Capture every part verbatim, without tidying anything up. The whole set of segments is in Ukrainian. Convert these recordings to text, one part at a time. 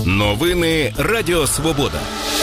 Новини Радіо Свобода.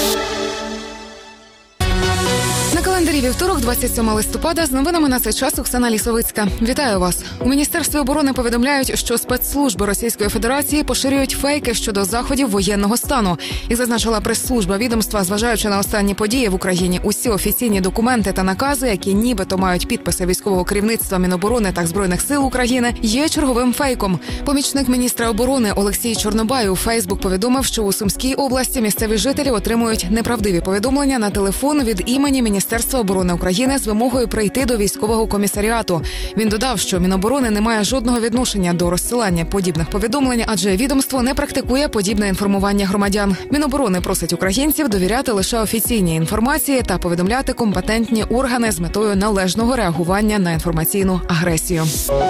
На календарі вівторок, двадцять сьомого листопада, з новинами на цей час Оксана Лісовицька. Вітаю вас. У Міністерстві оборони повідомляють, що спецслужби Російської Федерації поширюють фейки щодо заходів воєнного стану. Як зазначила прес-служба відомства, зважаючи на останні події в Україні, усі офіційні документи та накази, які нібито мають підписи військового керівництва Міноборони та Збройних сил України, є черговим фейком. Помічник міністра оборони Олексій Чорнобай у Фейсбук повідомив, що у Сумській області місцеві жителі отримують неправдиві повідомлення на телефон від імені Міністерства оборони України з вимогою прийти до військового комісаріату. Він додав, що Міноборони не має жодного відношення до розсилання подібних повідомлень, адже відомство не практикує подібне інформування громадян. Міноборони просить українців довіряти лише офіційній інформації та повідомляти компетентні органи з метою належного реагування на інформаційну агресію.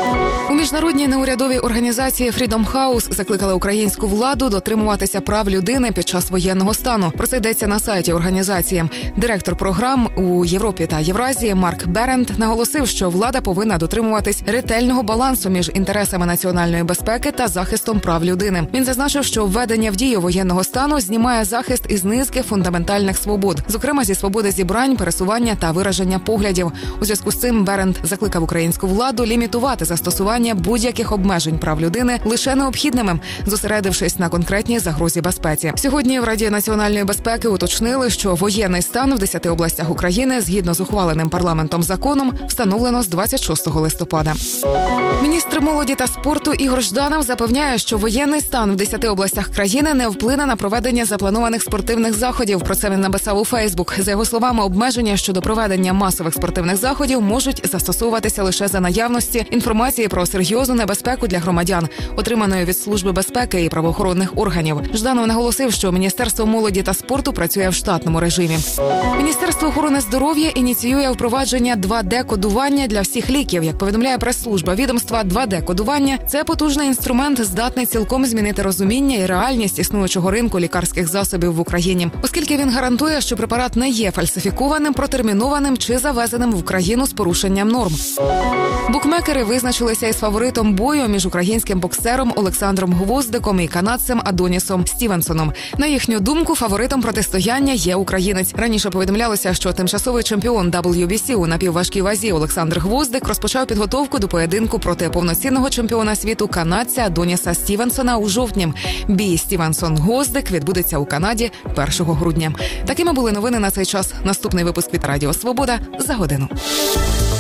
У міжнародній неурядовій організації Freedom House закликали українську владу дотримуватися прав людини під час воєнного стану. Про це йдеться на сайті організації. Директор програм у Європі та Євразії Марк Берент наголосив, що влада повинна дотримуватись ретельного балансу між інтересами національної безпеки та захистом прав людини. Він зазначив, що введення в дію воєнного стану знімає захист із низки фундаментальних свобод, зокрема зі свободи зібрань, пересування та вираження поглядів. У зв'язку з цим Берент закликав українську владу лімітувати застосування будь-яких обмежень прав людини лише необхідними, зосередившись на конкретній загрозі безпеці. Сьогодні в Раді національної безпеки уточнили, що воєнний стан в десяти областях України згідно з ухваленим парламентом законом встановлено з двадцять шостого листопада. Міністр молоді та спорту Ігор Жданов запевняє, що воєнний стан в десяти областях країни не вплине на проведення запланованих спортивних заходів. Про це він написав у Фейсбук. За його словами, обмеження щодо проведення масових спортивних заходів можуть застосовуватися лише за наявності інформації про серйозну небезпеку для громадян, отриманої від Служби безпеки і правоохоронних органів. Жданов наголосив, що Міністерство молоді та спорту працює в штатному режимі. Міністерство охорони здоров'я ініціює впровадження два де-кодування для всіх ліків. Як повідомляє прес-служба відомства, два де-кодування – це потужний інструмент, здатний цілком змінити розуміння і реальність існуючого ринку лікарських засобів в Україні, оскільки він гарантує, що препарат не є фальсифікованим, протермінованим чи завезеним в Україну з порушенням норм. Букмекери визначилися із фаворитом бою між українським боксером Олександром Гвоздиком і канадцем Адонісом Стівенсоном. На їхню думку, фаворитом протистояння є українець. Раніше повідомлялося, що тимчасовий чемпіон дабл ю бі сі у напівважкій вазі Олександр Гвоздик розпочав підготовку до поєдинку проти повноцінного чемпіона світу канадця Адоніса Стівенсона у жовтні. Бій Стівенсон-Гвоздик відбудеться у Канаді першого грудня. Такими були новини на цей час. Наступний випуск від Радіо Свобода за годину.